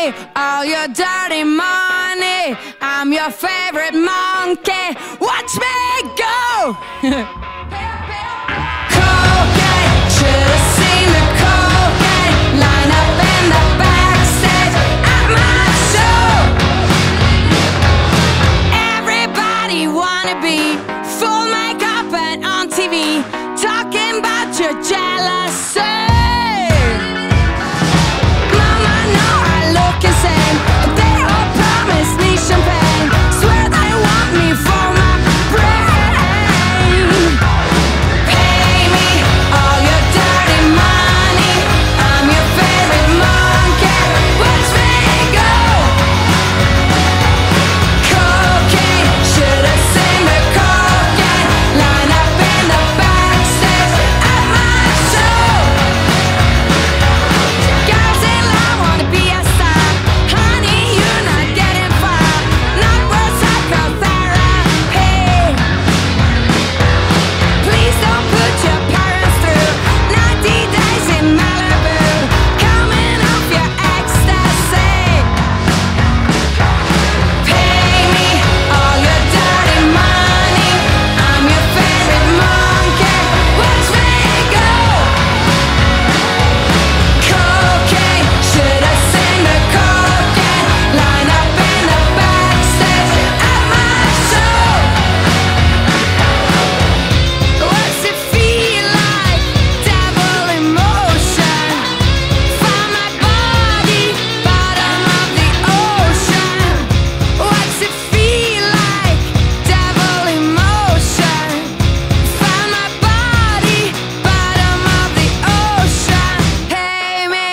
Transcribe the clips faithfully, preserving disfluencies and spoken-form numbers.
me all your dirty money. I'm your favorite monkey. Watch me go. Cocaine, should've seen the cocaine line up in the backstage at my show. Everybody wanna be full makeup and on T V, talking about your jealousy.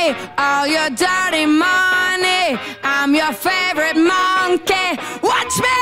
Dirty money, I'm your favorite monkey. Watch me.